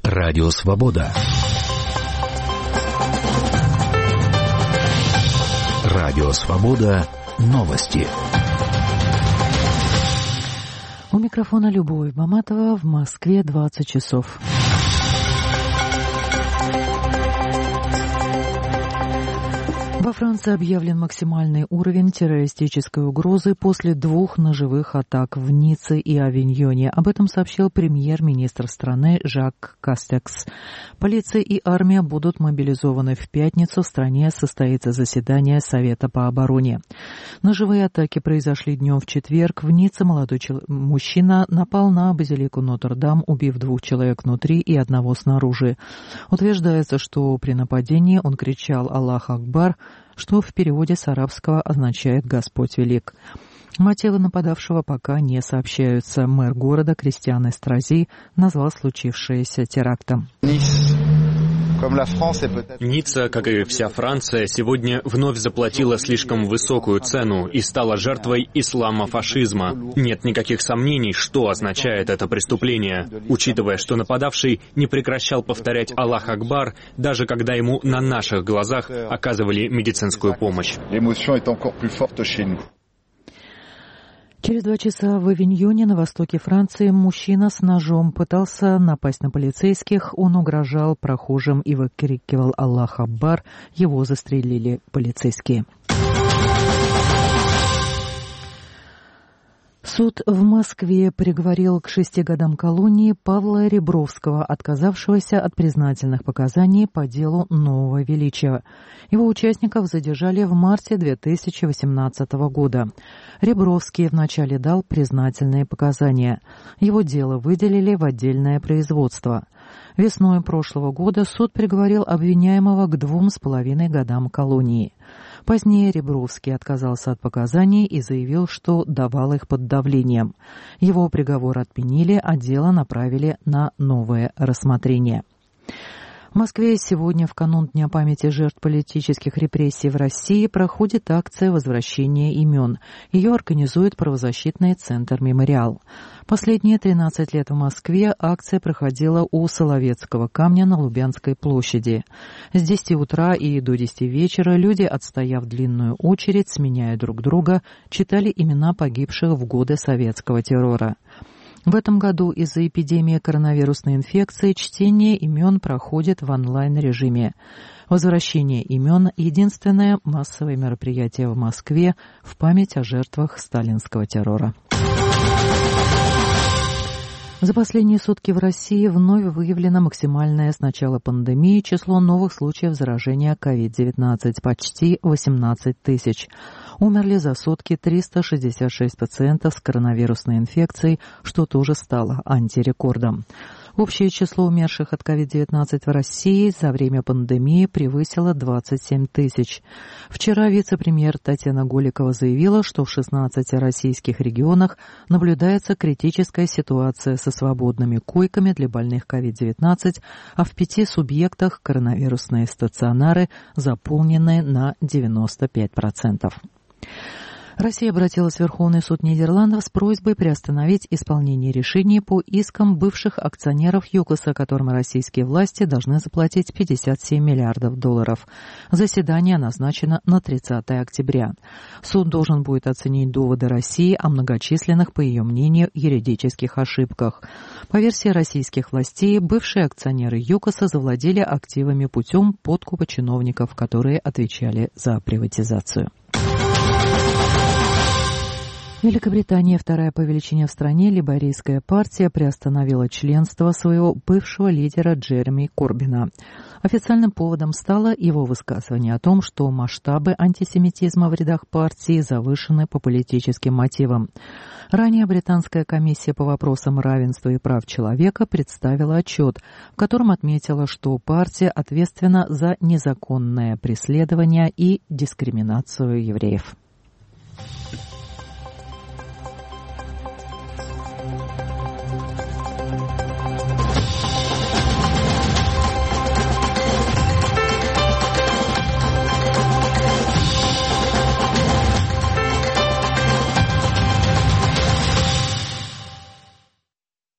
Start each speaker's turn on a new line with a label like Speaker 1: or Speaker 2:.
Speaker 1: Радио Свобода. Радио Свобода. Новости.
Speaker 2: У микрофона Любовь Баматова. В Москве 20 часов. Во Франции объявлен максимальный уровень террористической угрозы после 2 ножевых атак в Ницце и Авиньоне. Об этом сообщил премьер-министр страны Жак Кастекс. Полиция и армия будут мобилизованы в пятницу. В стране состоится заседание Совета по обороне. Ножевые атаки произошли днем в четверг. В Ницце молодой мужчина напал на базилику Нотр-Дам, убив 2 человек внутри и 1 снаружи. Утверждается, что при нападении он кричал «Аллах Акбар», что в переводе с арабского означает «Господь велик». Мотивы нападавшего пока не сообщаются. Мэр города Кристиан Эстрази назвал случившееся терактом.
Speaker 3: Ницца, как и вся Франция, сегодня вновь заплатила слишком высокую цену и стала жертвой исламофашизма. Нет никаких сомнений, что означает это преступление, учитывая, что нападавший не прекращал повторять «Аллах Акбар», даже когда ему на наших глазах оказывали медицинскую помощь.
Speaker 2: Через 2 часа в Авиньоне на востоке Франции мужчина с ножом пытался напасть на полицейских. Он угрожал прохожим и выкрикивал «Аллах Акбар». Его застрелили полицейские. Суд в Москве приговорил к 6 годам колонии Павла Ребровского, отказавшегося от признательных показаний по делу Нового Величия. Его участников задержали в марте 2018 года. Ребровский вначале дал признательные показания. Его дело выделили в отдельное производство. Весной прошлого года суд приговорил обвиняемого к 2,5 годам колонии. Позднее Ребровский отказался от показаний и заявил, что давал их под давлением. Его приговор отменили, а дело направили на новое рассмотрение. В Москве сегодня, в канун Дня памяти жертв политических репрессий в России, проходит акция возвращения имен. Ее организует правозащитный центр «Мемориал». Последние 13 лет в Москве акция проходила у Соловецкого камня на Лубянской площади. С 10 утра и до 10 вечера люди, отстояв длинную очередь, сменяя друг друга, читали имена погибших в годы советского террора. В этом году из-за эпидемии коронавирусной инфекции чтение имен проходит в онлайн-режиме. Возвращение имен – единственное массовое мероприятие в Москве в память о жертвах сталинского террора. За последние сутки в России вновь выявлено максимальное с начала пандемии число новых случаев заражения COVID-19 – почти 18 тысяч. Умерли за сутки 366 пациентов с коронавирусной инфекцией, что тоже стало антирекордом. Общее число умерших от COVID-19 в России за время пандемии превысило 27 тысяч. Вчера вице-премьер Татьяна Голикова заявила, что в 16 российских регионах наблюдается критическая ситуация со свободными койками для больных COVID-19, а в 5 субъектах коронавирусные стационары заполнены на 95%. Россия обратилась в Верховный суд Нидерландов с просьбой приостановить исполнение решений по искам бывших акционеров ЮКОСа, которым российские власти должны заплатить $57 миллиардов. Заседание назначено на 30 октября. Суд должен будет оценить доводы России о многочисленных, по ее мнению, юридических ошибках. По версии российских властей, бывшие акционеры ЮКОСа завладели активами путем подкупа чиновников, которые отвечали за приватизацию. Великобритания, вторая по величине в стране, лейбористская партия приостановила членство своего бывшего лидера Джереми Корбина. Официальным поводом стало его высказывание о том, что масштабы антисемитизма в рядах партии завышены по политическим мотивам. Ранее британская комиссия по вопросам равенства и прав человека представила отчет, в котором отметила, что партия ответственна за незаконное преследование и дискриминацию евреев.